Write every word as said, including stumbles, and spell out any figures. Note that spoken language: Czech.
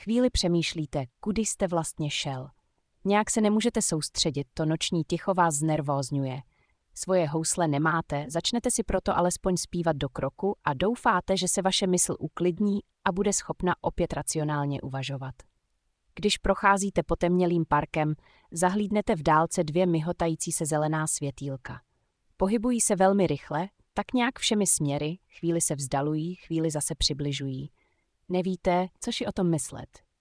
Chvíli přemýšlíte, kudy jste vlastně šel. Nějak se nemůžete soustředit, to noční ticho vás znervózňuje. Svoje housle nemáte, začnete si proto alespoň zpívat do kroku a doufáte, že se vaše mysl uklidní a bude schopna opět racionálně uvažovat. Když procházíte potemnělým parkem, zahlídnete v dálce dvě mihotající se zelená světýlka. Pohybují se velmi rychle, tak nějak všemi směry, chvíli se vzdalují, chvíli zase přibližují. Nevíte, co si o tom myslet.